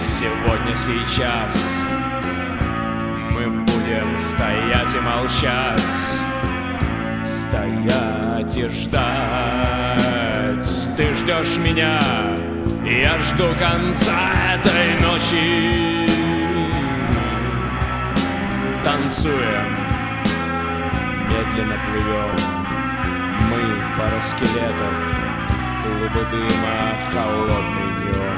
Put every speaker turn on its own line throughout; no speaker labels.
сегодня, сейчас мы будем стоять и молчать, стоять и ждать. Ты ждешь меня, я жду конца этой ночи. Танцуем, медленно плывем, мы пара скелетов, клубы дыма, холодный неон.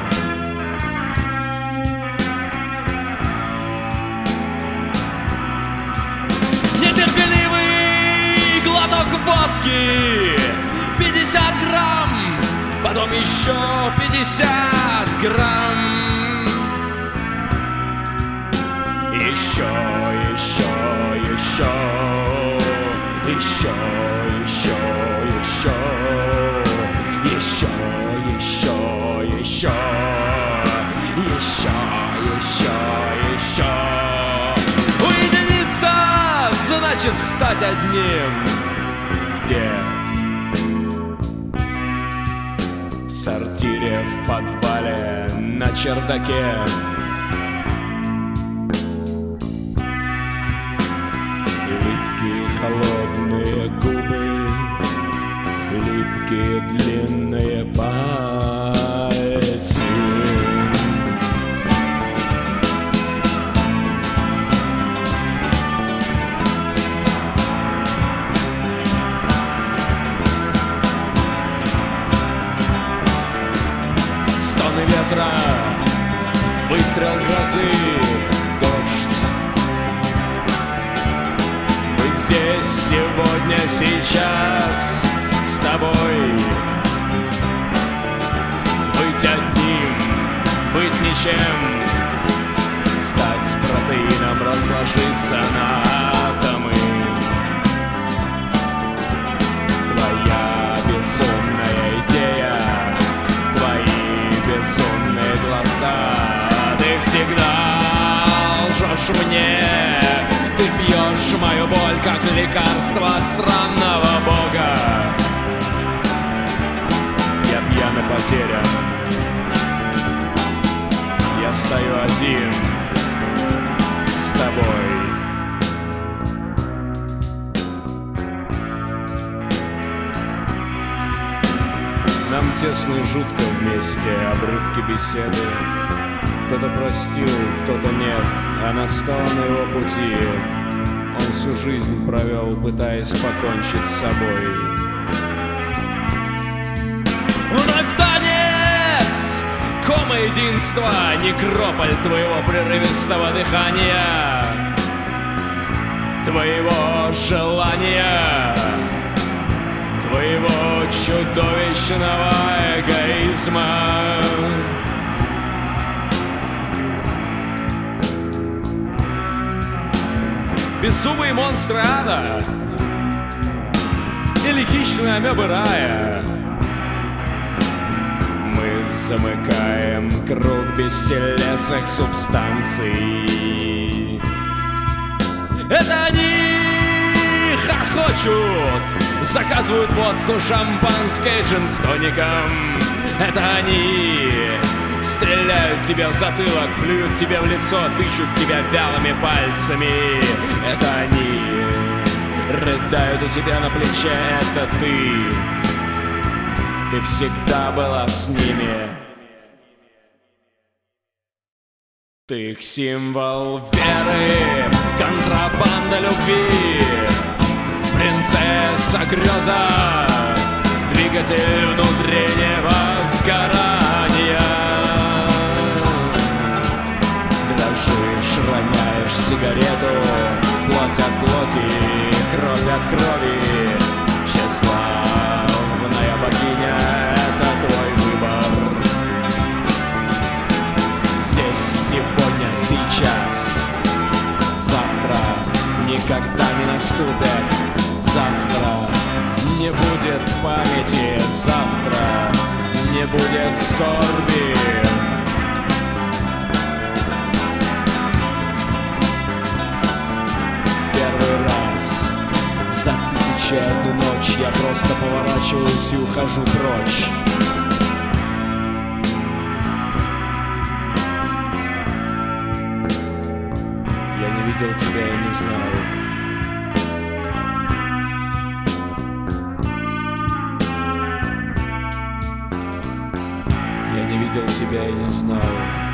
Нетерпеливый глоток водки, 50 грамм, потом еще 50 грамм. Еще, еще, еще, еще, еще, еще, еще, еще, еще, еще, еще. Уединиться значит стать одним. Где? В сортире, в подвале, на чердаке. Холодные губы, липкие длинные пальцы. Стоны ветра, выстрел грозы, дождь. Здесь сегодня, сейчас с тобой. Быть одним, быть ничем, стать протеином, разложиться на атомы. Твоя безумная идея, твои безумные глаза. Ты всегда лжешь мне. Ты пьешь мою боль, как лекарство от странного бога. Я пьян и потерян. Я стою один с тобой. Нам тесно и жутко вместе, обрывки беседы. Кто-то простил, кто-то нет, она стала на его пути. Он всю жизнь провел, пытаясь покончить с собой. Вновь танец, кома единства, некрополь твоего прерывистого дыхания, твоего желания, твоего чудовищного эгоизма. Беззубые монстры ада или хищные амебы рая. Мы замыкаем круг бестелесных субстанций. Это они хохочут, заказывают водку, шампанское, джин с тоником. Это они стреляют тебе в затылок, плюют тебе в лицо, тычут тебя вялыми пальцами. Это они рыдают у тебя на плече. Это ты всегда была с ними. Ты их символ веры, контрабанда любви, принцесса греза, двигатель внутреннего сгорания. Дрожишь, роняешь сигарету, плоть от плоти, кровь от крови. Тщеславная богиня, это твой выбор. Здесь, сегодня, сейчас. Завтра никогда не наступит. Завтра не будет памяти. Завтра не будет скорби. За 1001 ночь я просто поворачиваюсь и ухожу прочь. видел тебя и не знал. Я не видел тебя и не знал.